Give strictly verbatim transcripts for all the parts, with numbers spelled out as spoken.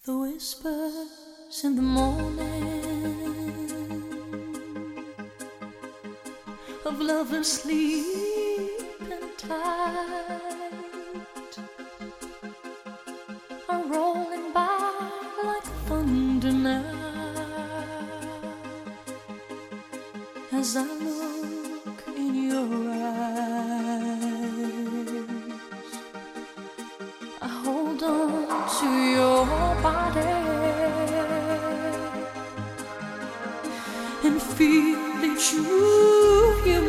The whispers in the morning of lovers sleeping tight are rolling by like thunder now as I look in your eyes. I hold on to your body and feel each move you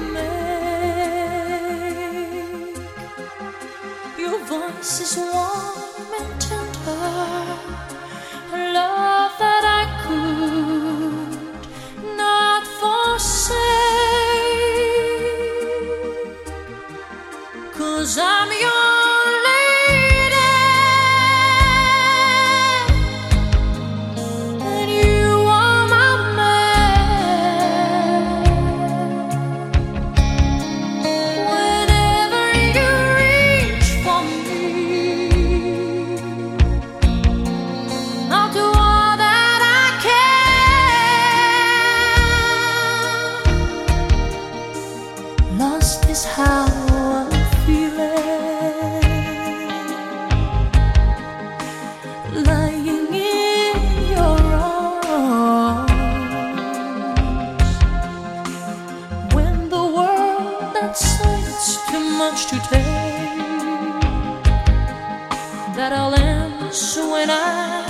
make. Your voice is warm and tender, a love that I could not forsake, 'cause I'm your lost is how I'm feeling, lying in your arms, when the world that says too much to take, that all ends when I